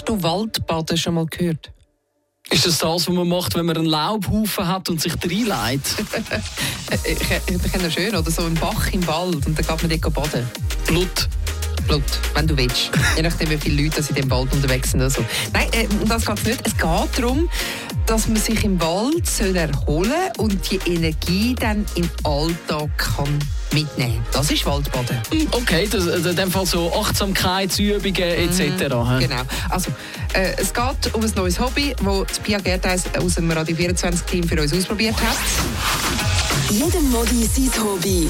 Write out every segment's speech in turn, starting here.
Hast du Waldbaden schon mal gehört? Ist das, was man macht, wenn man einen Laubhaufen hat und sich reinlegt? Ich kenne schön, oder so ein Bach im Wald und dann geht man dort baden. Blut, wenn du willst. Je nachdem, wie viele Leute in diesem Wald unterwegs sind oder so. Nein, das geht nicht. Es geht darum, dass man sich im Wald erholen soll und die Energie dann im Alltag kann mitnehmen. Das ist Waldbaden. Okay, das in dem Fall so Achtsamkeitsübungen etc. Genau. Also, es geht um ein neues Hobby, das Pia Gertheis aus dem Radio 24-Team für uns ausprobiert hat. Jedem Modi sein Hobby.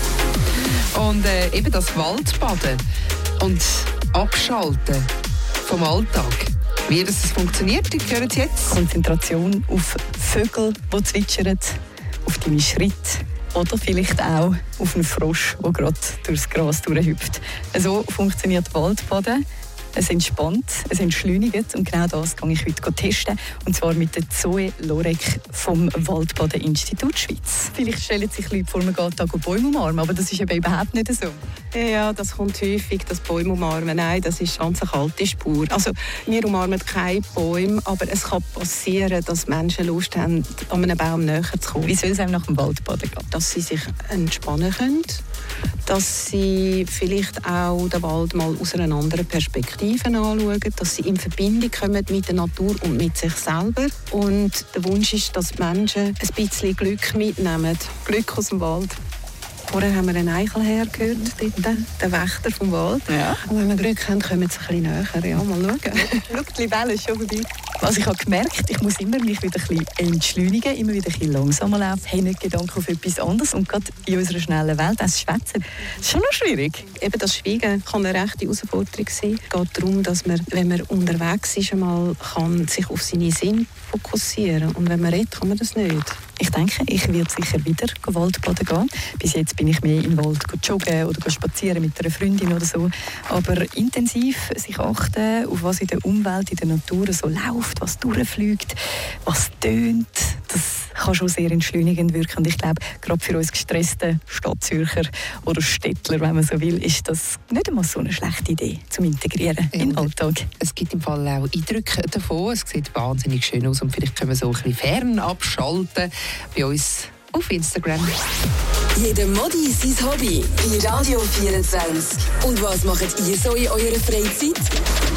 Und eben das Waldbaden und Abschalten vom Alltag. Wie das funktioniert, ihr hört es jetzt. Konzentration auf Vögel, die zwitschern, auf deine Schritte oder vielleicht auch auf einen Frosch, der gerade durchs Gras durchhüpft. So funktioniert Waldbaden. Es entspannt, es entschleunigt und genau das kann ich heute testen. Und zwar mit der Zoe Lorek vom Waldbaden-Institut Schweiz. Vielleicht stellen sich Leute vor, man geht da Bäume umarmen, aber das ist eben überhaupt nicht so. Ja, das kommt häufig, das Bäume umarmen. Nein, das ist ganz eine kalte Spur. Also, wir umarmen keine Bäume, aber es kann passieren, dass Menschen Lust haben, an einem Baum näher zu kommen. Wie soll es einem nach dem Waldbaden gehen? Dass sie sich entspannen können, dass sie vielleicht auch den Wald mal aus einer anderen Perspektive anschauen, dass sie in Verbindung kommen mit der Natur und mit sich selber. Und der Wunsch ist, dass die Menschen ein bisschen Glück mitnehmen. Glück aus dem Wald. Vorher haben wir einen Eichelherr gehört, dort, den Wächter vom Wald. Ja. Und wenn wir Glück haben, kommen sie ein bisschen näher. Ja, mal schauen. Schau, die Libelle ist schon vorbei. Also ich habe gemerkt, ich muss immer mich wieder ein bisschen entschleunigen, immer wieder ein bisschen langsamer laufen, habe nicht Gedanken auf etwas anderes. Und gerade in unserer schnellen Welt, das Schwätzen, ist schon noch schwierig. Eben das Schweigen kann eine rechte Herausforderung sein. Es geht darum, dass man, wenn man unterwegs ist, einmal kann sich auf seine Sinne fokussieren. Und wenn man redet, kann man das nicht. Ich denke, ich werde sicher wieder Waldbaden gehen. Bis jetzt bin ich mehr im Wald joggen oder spazieren mit einer Freundin oder so. Aber intensiv sich achten, auf was in der Umwelt, in der Natur so läuft, was durchfliegt, was tönt, das kann schon sehr entschleunigend wirken. Und ich glaube, gerade für uns gestressten Stadtzürcher oder Städtler, wenn man so will, ist das nicht einmal so eine schlechte Idee zum Integrieren in den Alltag. Es gibt im Fall auch Eindrücke davon. Es sieht wahnsinnig schön aus und vielleicht können wir so ein bisschen fern abschalten bei uns auf Instagram. Jedem Modi sein Hobby bei Radio 24. Und was macht ihr so in eurer Freizeit?